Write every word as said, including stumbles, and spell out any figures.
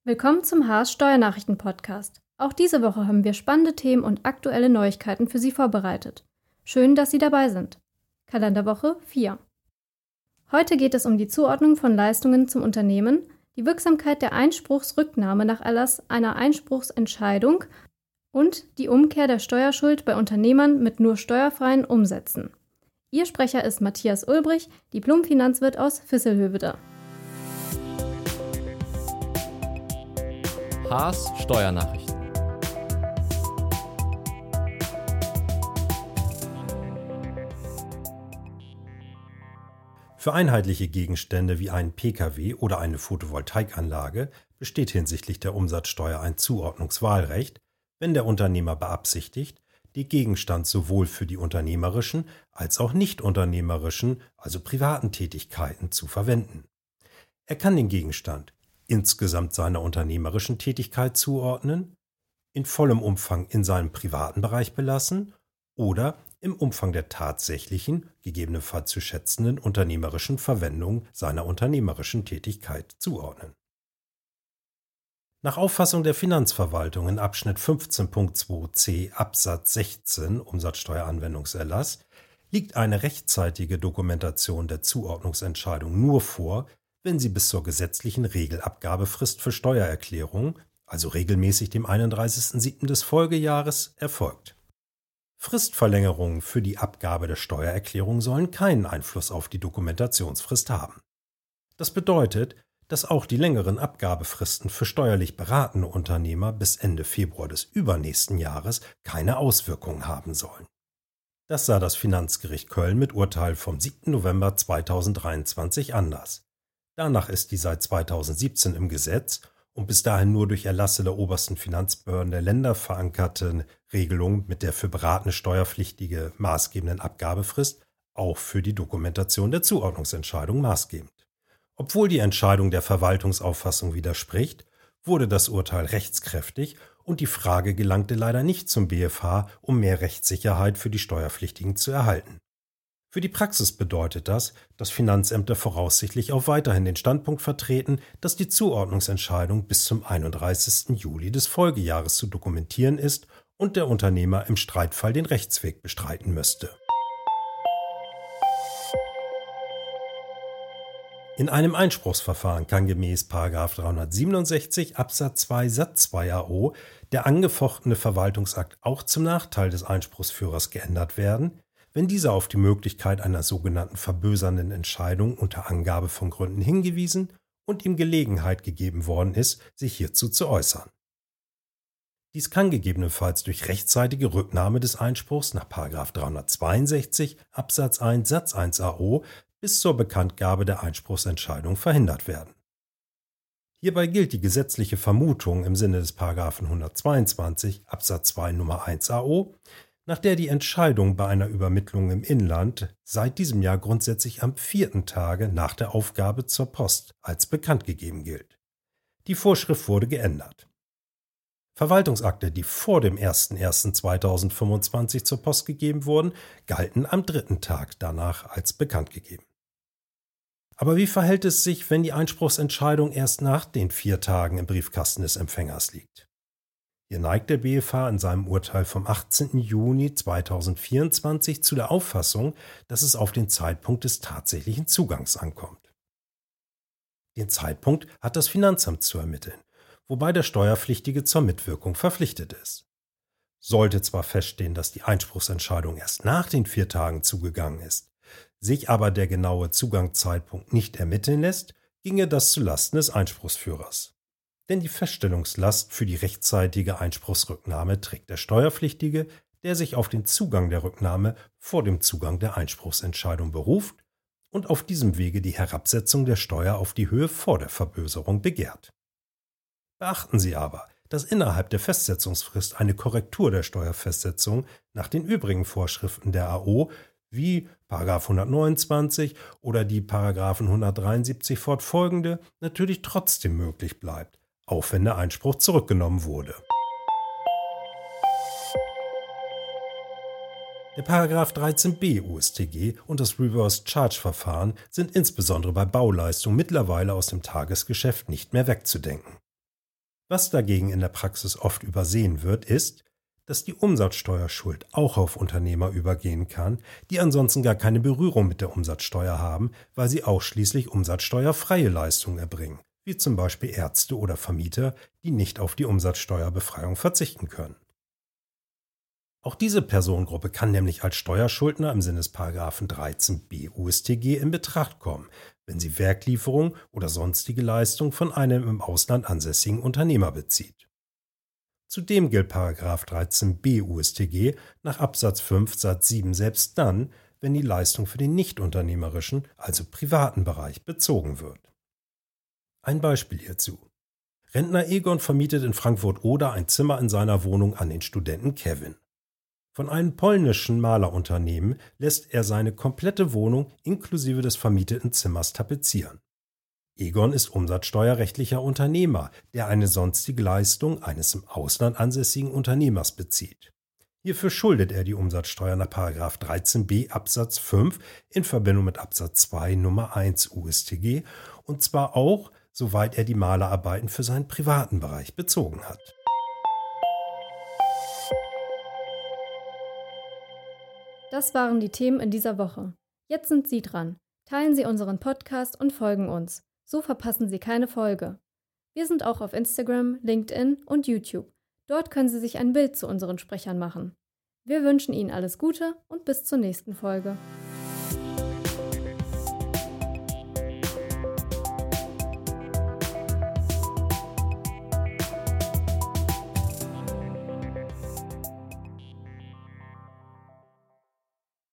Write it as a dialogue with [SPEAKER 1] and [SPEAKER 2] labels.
[SPEAKER 1] Willkommen zum Haas Steuernachrichten-Podcast. Auch diese Woche haben wir spannende Themen und aktuelle Neuigkeiten für Sie vorbereitet. Schön, dass Sie dabei sind. Kalenderwoche vier. Heute geht es um die Zuordnung von Leistungen zum Unternehmen, die Wirksamkeit der Einspruchsrücknahme nach Erlass einer Einspruchsentscheidung und die Umkehr der Steuerschuld bei Unternehmern mit nur steuerfreien Umsätzen. Ihr Sprecher ist Matthias Ulbrich, Diplom-Finanzwirt aus Visselhövede.
[SPEAKER 2] Haas Steuernachrichten.
[SPEAKER 3] Für einheitliche Gegenstände wie einen Pkw oder eine Photovoltaikanlage besteht hinsichtlich der Umsatzsteuer ein Zuordnungswahlrecht, wenn der Unternehmer beabsichtigt, den Gegenstand sowohl für die unternehmerischen als auch nicht unternehmerischen, also privaten Tätigkeiten zu verwenden. Er kann den Gegenstand insgesamt seiner unternehmerischen Tätigkeit zuordnen, in vollem Umfang in seinem privaten Bereich belassen oder im Umfang der tatsächlichen, gegebenenfalls zu schätzenden unternehmerischen Verwendung seiner unternehmerischen Tätigkeit zuordnen. Nach Auffassung der Finanzverwaltung in Abschnitt fünfzehn Punkt zwei c Absatz sechzehn Umsatzsteueranwendungserlass liegt eine rechtzeitige Dokumentation der Zuordnungsentscheidung nur vor, wenn sie bis zur gesetzlichen Regelabgabefrist für Steuererklärungen, also regelmäßig dem einunddreißigsten siebten des Folgejahres, erfolgt. Fristverlängerungen für die Abgabe der Steuererklärung sollen keinen Einfluss auf die Dokumentationsfrist haben. Das bedeutet, dass auch die längeren Abgabefristen für steuerlich beratende Unternehmer bis Ende Februar des übernächsten Jahres keine Auswirkungen haben sollen. Das sah das Finanzgericht Köln mit Urteil vom siebten November zweitausenddreiundzwanzig anders. Danach ist die seit zweitausendsiebzehn im Gesetz und bis dahin nur durch Erlasse der obersten Finanzbehörden der Länder verankerte Regelung mit der für beratende Steuerpflichtige maßgebenden Abgabefrist auch für die Dokumentation der Zuordnungsentscheidung maßgebend. Obwohl die Entscheidung der Verwaltungsauffassung widerspricht, wurde das Urteil rechtskräftig und die Frage gelangte leider nicht zum B F H, um mehr Rechtssicherheit für die Steuerpflichtigen zu erhalten. Für die Praxis bedeutet das, dass Finanzämter voraussichtlich auch weiterhin den Standpunkt vertreten, dass die Zuordnungsentscheidung bis zum einunddreißigsten Juli des Folgejahres zu dokumentieren ist und der Unternehmer im Streitfall den Rechtsweg bestreiten müsste. In einem Einspruchsverfahren kann gemäß Paragraph dreihundertsiebenundsechzig Absatz zwei Satz zwei A O der angefochtene Verwaltungsakt auch zum Nachteil des Einspruchsführers geändert werden, wenn dieser auf die Möglichkeit einer sogenannten verbösernden Entscheidung unter Angabe von Gründen hingewiesen und ihm Gelegenheit gegeben worden ist, sich hierzu zu äußern. Dies kann gegebenenfalls durch rechtzeitige Rücknahme des Einspruchs nach Paragraph dreihundertzweiundsechzig Absatz eins Satz eins A O bis zur Bekanntgabe der Einspruchsentscheidung verhindert werden. Hierbei gilt die gesetzliche Vermutung im Sinne des Paragraphen hundertzweiundzwanzig Absatz zwei Nummer eins A O, nach der die Entscheidung bei einer Übermittlung im Inland seit diesem Jahr grundsätzlich am vierten Tage nach der Aufgabe zur Post als bekannt gegeben gilt. Die Vorschrift wurde geändert. Verwaltungsakte, die vor dem ersten ersten zweitausendfünfundzwanzig zur Post gegeben wurden, galten am dritten Tag danach als bekannt gegeben. Aber wie verhält es sich, wenn die Einspruchsentscheidung erst nach den vier Tagen im Briefkasten des Empfängers liegt? Hier neigt der B F H in seinem Urteil vom achtzehnten Juni zweitausendvierundzwanzig zu der Auffassung, dass es auf den Zeitpunkt des tatsächlichen Zugangs ankommt. Den Zeitpunkt hat das Finanzamt zu ermitteln, wobei der Steuerpflichtige zur Mitwirkung verpflichtet ist. Sollte zwar feststehen, dass die Einspruchsentscheidung erst nach den vier Tagen zugegangen ist, sich aber der genaue Zugangszeitpunkt nicht ermitteln lässt, ginge das zulasten des Einspruchsführers. Denn die Feststellungslast für die rechtzeitige Einspruchsrücknahme trägt der Steuerpflichtige, der sich auf den Zugang der Rücknahme vor dem Zugang der Einspruchsentscheidung beruft und auf diesem Wege die Herabsetzung der Steuer auf die Höhe vor der Verböserung begehrt. Beachten Sie aber, dass innerhalb der Festsetzungsfrist eine Korrektur der Steuerfestsetzung nach den übrigen Vorschriften der A O wie Paragraph hundertneunundzwanzig oder die Paragraphen hundertdreiundsiebzig fortfolgende natürlich trotzdem möglich bleibt, auch wenn der Einspruch zurückgenommen wurde. Der Paragraph dreizehn b U S T G und das Reverse-Charge-Verfahren sind insbesondere bei Bauleistungen mittlerweile aus dem Tagesgeschäft nicht mehr wegzudenken. Was dagegen in der Praxis oft übersehen wird, ist, dass die Umsatzsteuerschuld auch auf Unternehmer übergehen kann, die ansonsten gar keine Berührung mit der Umsatzsteuer haben, weil sie ausschließlich umsatzsteuerfreie Leistungen erbringen, wie zum Beispiel Ärzte oder Vermieter, die nicht auf die Umsatzsteuerbefreiung verzichten können. Auch diese Personengruppe kann nämlich als Steuerschuldner im Sinne des Paragraphen dreizehn b U S T G in Betracht kommen, wenn sie Werklieferung oder sonstige Leistung von einem im Ausland ansässigen Unternehmer bezieht. Zudem gilt Paragraph dreizehn b U S T G nach Absatz fünf Satz sieben selbst dann, wenn die Leistung für den nichtunternehmerischen, also privaten Bereich bezogen wird. Ein Beispiel hierzu. Rentner Egon vermietet in Frankfurt-Oder ein Zimmer in seiner Wohnung an den Studenten Kevin. Von einem polnischen Malerunternehmen lässt er seine komplette Wohnung inklusive des vermieteten Zimmers tapezieren. Egon ist umsatzsteuerrechtlicher Unternehmer, der eine sonstige Leistung eines im Ausland ansässigen Unternehmers bezieht. Hierfür schuldet er die Umsatzsteuer nach Paragraph dreizehn b Absatz fünf in Verbindung mit Absatz zwei Nummer eins U S T G und zwar auch, soweit er die Malerarbeiten für seinen privaten Bereich bezogen hat.
[SPEAKER 1] Das waren die Themen in dieser Woche. Jetzt sind Sie dran. Teilen Sie unseren Podcast und folgen uns. So verpassen Sie keine Folge. Wir sind auch auf Instagram, LinkedIn und YouTube. Dort können Sie sich ein Bild zu unseren Sprechern machen. Wir wünschen Ihnen alles Gute und bis zur nächsten Folge.